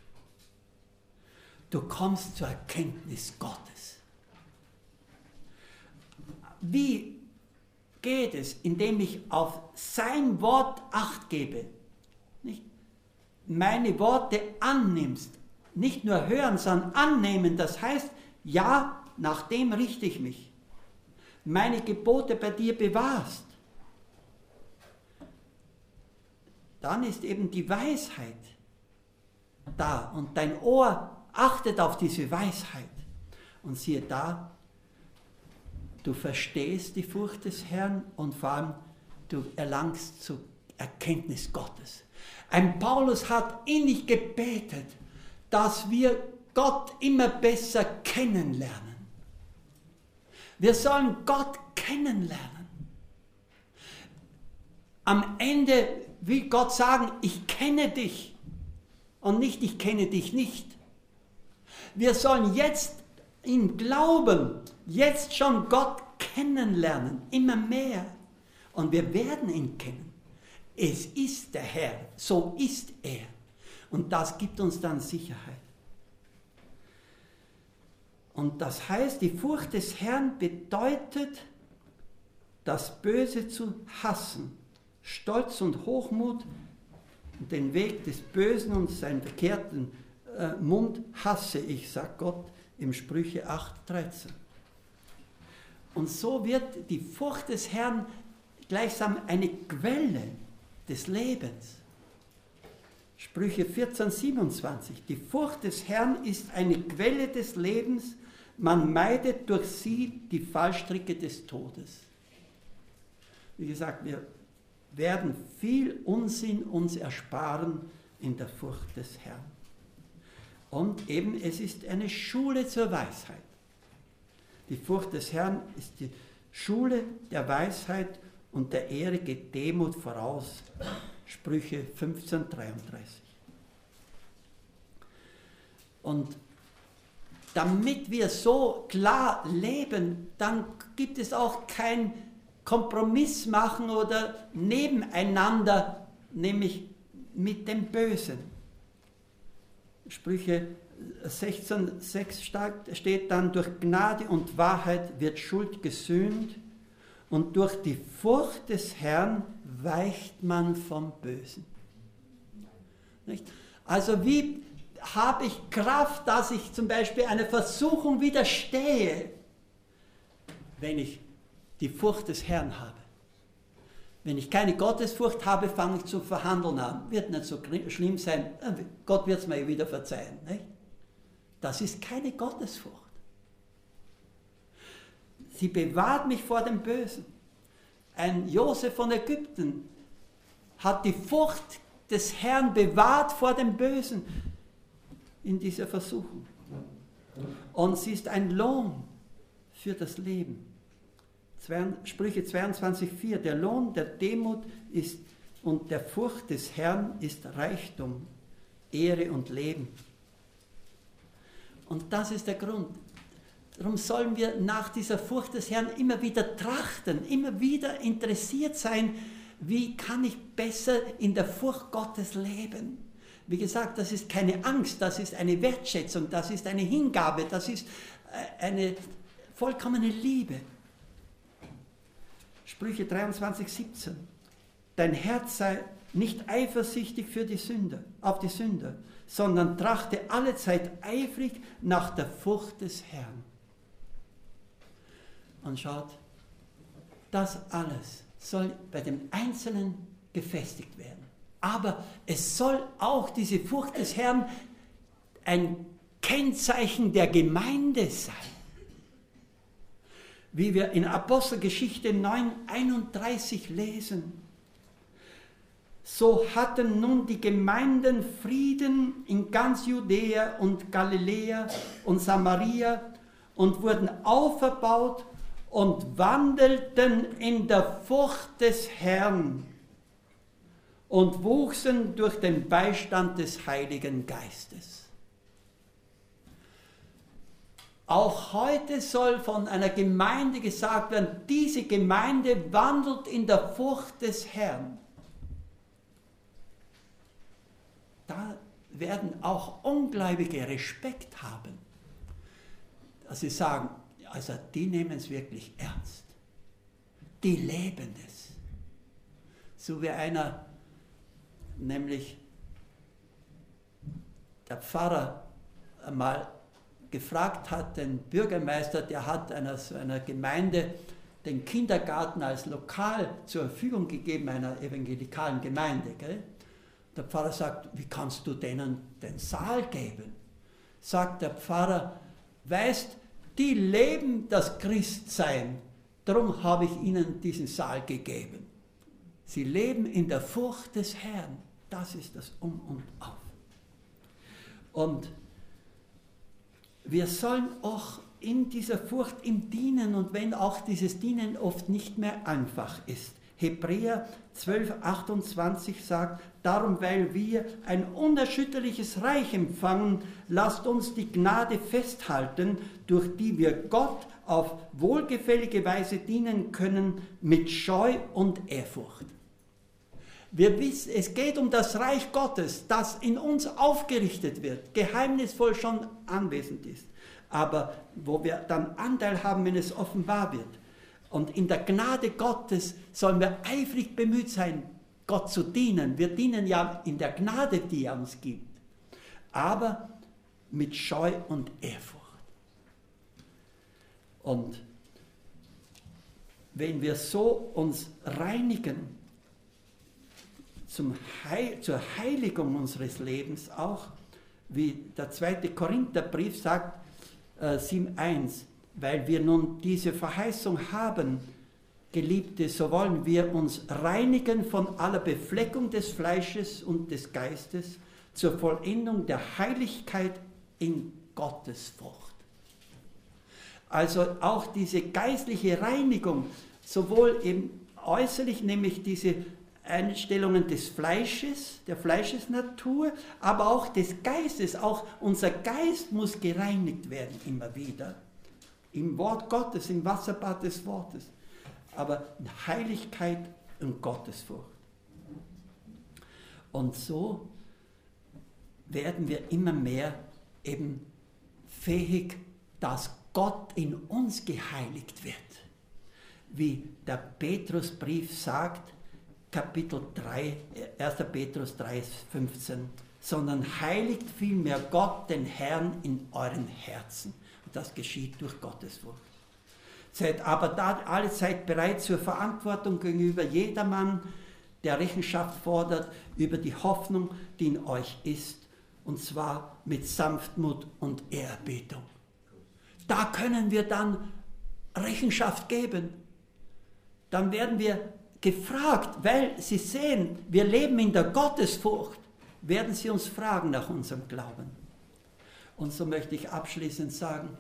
Du kommst zur Erkenntnis Gottes. Wie geht es, indem ich auf sein Wort Acht gebe? Nicht? Meine Worte annimmst, nicht nur hören, sondern annehmen, das heißt, ja, nach dem richte ich mich. Meine Gebote bei dir bewahrst. Dann ist eben die Weisheit da und dein Ohr achtet auf diese Weisheit. Und siehe da, du verstehst die Furcht des Herrn und vor allem du erlangst zur Erkenntnis Gottes. Ein Paulus hat innig gebetet, dass wir Gott immer besser kennenlernen. Wir sollen Gott kennenlernen. Am Ende will Gott sagen, ich kenne dich und nicht, ich kenne dich nicht. Wir sollen jetzt im Glauben, jetzt schon Gott kennenlernen, immer mehr. Und wir werden ihn kennen. Es ist der Herr, so ist er. Und das gibt uns dann Sicherheit. Und das heißt, die Furcht des Herrn bedeutet, das Böse zu hassen. Stolz und Hochmut, den Weg des Bösen und seinen verkehrten Mund hasse ich, sagt Gott im Sprüche 8,13. Und so wird die Furcht des Herrn gleichsam eine Quelle des Lebens. Sprüche 14,27. Die Furcht des Herrn ist eine Quelle des Lebens, man meidet durch sie die Fallstricke des Todes. Wie gesagt, wir werden viel Unsinn uns ersparen in der Furcht des Herrn. Und eben, es ist eine Schule zur Weisheit. Die Furcht des Herrn ist die Schule der Weisheit und der Ehre geht Demut voraus. Sprüche 15,33. Und damit wir so klar leben, dann gibt es auch kein Kompromiss machen oder nebeneinander, nämlich mit dem Bösen. Sprüche 16,6 steht dann, durch Gnade und Wahrheit wird Schuld gesühnt und durch die Furcht des Herrn weicht man vom Bösen. Nicht? Also wie habe ich Kraft, dass ich zum Beispiel einer Versuchung widerstehe, wenn ich die Furcht des Herrn habe? Wenn ich keine Gottesfurcht habe, fange ich zu verhandeln an. Wird nicht so schlimm sein, Gott wird es mir wieder verzeihen. Nicht? Das ist keine Gottesfurcht. Sie bewahrt mich vor dem Bösen. Ein Josef von Ägypten hat die Furcht des Herrn bewahrt vor dem Bösen in dieser Versuchung. Und sie ist ein Lohn für das Leben. Sprüche 22,4, der Lohn der Demut ist und der Furcht des Herrn ist Reichtum, Ehre und Leben. Und das ist der Grund. Darum sollen wir nach dieser Furcht des Herrn immer wieder trachten, immer wieder interessiert sein, wie kann ich besser in der Furcht Gottes leben. Wie gesagt, das ist keine Angst, das ist eine Wertschätzung, das ist eine Hingabe, das ist eine vollkommene Liebe. Sprüche 23,17. Dein Herz sei nicht eifersüchtig für die Sünder, auf die Sünder, sondern trachte allezeit eifrig nach der Furcht des Herrn. Und schaut, das alles soll bei dem Einzelnen gefestigt werden. Aber es soll auch diese Furcht des Herrn ein Kennzeichen der Gemeinde sein. Wie wir in Apostelgeschichte 9,31 lesen. So hatten nun die Gemeinden Frieden in ganz Judäa und Galiläa und Samaria und wurden auferbaut und wandelten in der Furcht des Herrn und wuchsen durch den Beistand des Heiligen Geistes. Auch heute soll von einer Gemeinde gesagt werden, diese Gemeinde wandelt in der Furcht des Herrn. Da werden auch Ungläubige Respekt haben. Dass sie sagen, also die nehmen es wirklich ernst. Die leben es. So wie einer, nämlich der Pfarrer einmal gefragt hat, den Bürgermeister, der hat einer Gemeinde den Kindergarten als Lokal zur Verfügung gegeben, einer evangelikalen Gemeinde. Gell? Der Pfarrer sagt, wie kannst du denen den Saal geben? Sagt der Pfarrer, weißt, die leben das Christsein, darum habe ich ihnen diesen Saal gegeben. Sie leben in der Furcht des Herrn, das ist das Um und Auf. Und wir sollen auch in dieser Furcht ihm dienen und wenn auch dieses Dienen oft nicht mehr einfach ist. Hebräer 12,28 sagt, darum, weil wir ein unerschütterliches Reich empfangen, lasst uns die Gnade festhalten, durch die wir Gott auf wohlgefällige Weise dienen können, mit Scheu und Ehrfurcht. Wir wissen, es geht um das Reich Gottes, das in uns aufgerichtet wird, geheimnisvoll schon anwesend ist, aber wo wir dann Anteil haben, wenn es offenbar wird. Und in der Gnade Gottes sollen wir eifrig bemüht sein, Gott zu dienen. Wir dienen ja in der Gnade, die er uns gibt, aber mit Scheu und Ehrfurcht. Und wenn wir so uns reinigen, zur Heiligung unseres Lebens auch, wie der 2. Korintherbrief sagt, 7,1, weil wir nun diese Verheißung haben, Geliebte, so wollen wir uns reinigen von aller Befleckung des Fleisches und des Geistes zur Vollendung der Heiligkeit in Gottesfurcht. Also auch diese geistliche Reinigung, sowohl eben äußerlich, nämlich diese Einstellungen des Fleisches, der Fleischesnatur, aber auch des Geistes. Auch unser Geist muss gereinigt werden immer wieder. Im Wort Gottes, im Wasserbad des Wortes. Aber Heiligkeit und Gottesfurcht. Und so werden wir immer mehr eben fähig, dass Gott in uns geheiligt wird. Wie der Petrusbrief sagt, Kapitel 3, 1. Petrus 3, 15, sondern heiligt vielmehr Gott, den Herrn, in euren Herzen. Und das geschieht durch Gottesfurcht. Seid aber da alle Zeit bereit zur Verantwortung gegenüber jedermann, der Rechenschaft fordert über die Hoffnung, die in euch ist, und zwar mit Sanftmut und Ehrerbietung. Da können wir dann Rechenschaft geben. Dann werden wir gefragt, weil Sie sehen, wir leben in der Gottesfurcht, werden Sie uns fragen nach unserem Glauben. Und so möchte ich abschließend sagen,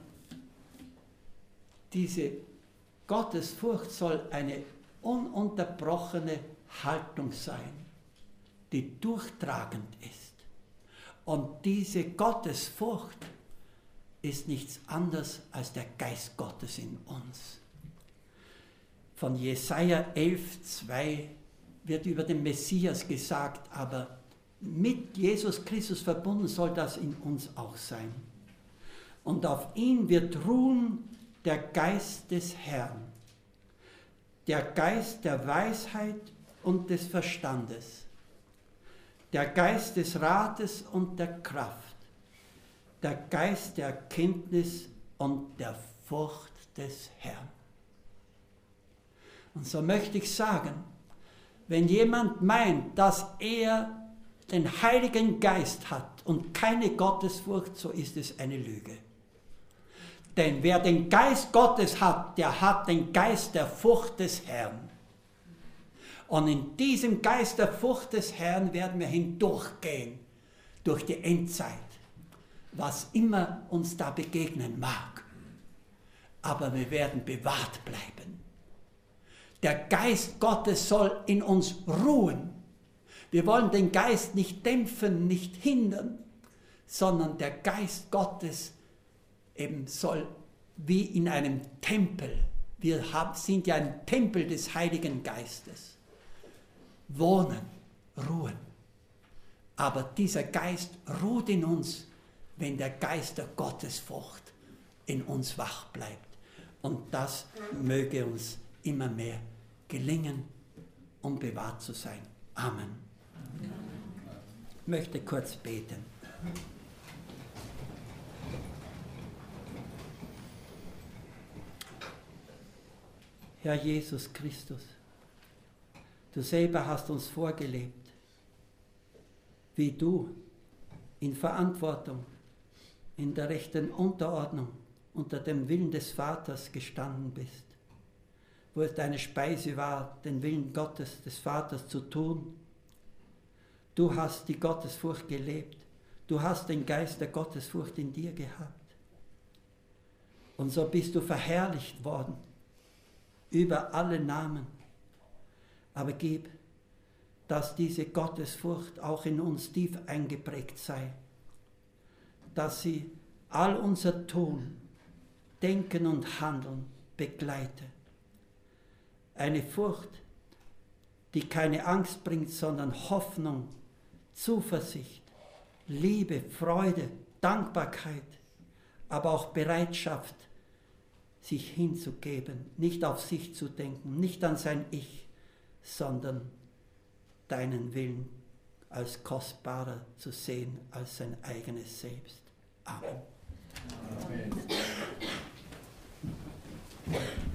diese Gottesfurcht soll eine ununterbrochene Haltung sein, die durchtragend ist. Und diese Gottesfurcht ist nichts anderes als der Geist Gottes in uns. Von Jesaja 11,2 wird über den Messias gesagt, aber mit Jesus Christus verbunden soll das in uns auch sein. Und auf ihn wird ruhen der Geist des Herrn, der Geist der Weisheit und des Verstandes, der Geist des Rates und der Kraft, der Geist der Erkenntnis und der Furcht des Herrn. Und so möchte ich sagen, wenn jemand meint, dass er den Heiligen Geist hat und keine Gottesfurcht, so ist es eine Lüge. Denn wer den Geist Gottes hat, der hat den Geist der Furcht des Herrn. Und in diesem Geist der Furcht des Herrn werden wir hindurchgehen, durch die Endzeit, was immer uns da begegnen mag. Aber wir werden bewahrt bleiben. Der Geist Gottes soll in uns ruhen. Wir wollen den Geist nicht dämpfen, nicht hindern, sondern der Geist Gottes eben soll wie in einem Tempel, wir sind ja ein Tempel des Heiligen Geistes, wohnen, ruhen. Aber dieser Geist ruht in uns, wenn der Geist der Gottesfurcht in uns wach bleibt. Und das möge uns immer mehr gelingen, um bewahrt zu sein. Amen. Ich möchte kurz beten. Herr Jesus Christus, du selber hast uns vorgelebt, wie du in Verantwortung, in der rechten Unterordnung unter dem Willen des Vaters gestanden bist, wo es deine Speise war, den Willen Gottes, des Vaters zu tun. Du hast die Gottesfurcht gelebt, du hast den Geist der Gottesfurcht in dir gehabt. Und so bist du verherrlicht worden über alle Namen. Aber gib, dass diese Gottesfurcht auch in uns tief eingeprägt sei, dass sie all unser Tun, Denken und Handeln begleite. Eine Furcht, die keine Angst bringt, sondern Hoffnung, Zuversicht, Liebe, Freude, Dankbarkeit, aber auch Bereitschaft, sich hinzugeben, nicht auf sich zu denken, nicht an sein Ich, sondern deinen Willen als kostbarer zu sehen als sein eigenes Selbst. Amen. Amen.